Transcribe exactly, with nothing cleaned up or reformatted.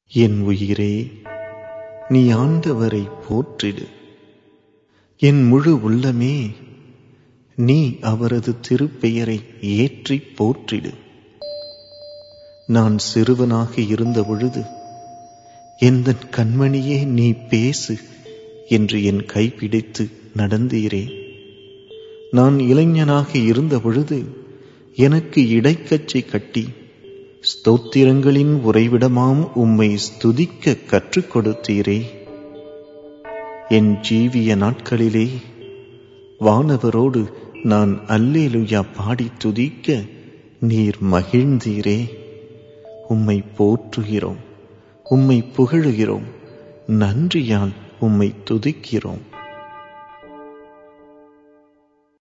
என் உயிரே, நீ ஆண்டவரை போற்றிடு. என் முழு உள்ளமே, நீ அவரது திருப்பெயரை ஏற்றிப் போற்றிடு. நான் சிறுவனாக இருந்த பொழுது, எந்தன் கண்மணியே நீ பேசு என்று என் கைப்பிடித்து நடந்தீரே. நான் இளைஞனாக இருந்த பொழுது எனக்கு இடைக்கச்சை கட்டி ஸ்தோத்திரங்களின் உறைவிடமாம் உம்மை ஸ்துதிக்க கற்றுக் கொடுத்தீரே. என் ஜீவிய நாட்களிலே வானவரோடு நான் அல்லேலுயா பாடி துதிக்க நீர் மகிழ்ந்தீரே. உம்மை போற்றுகிறோம், உம்மை புகழுகிறோம், நன்றியால் உம்மை துதிக்கிறோம்.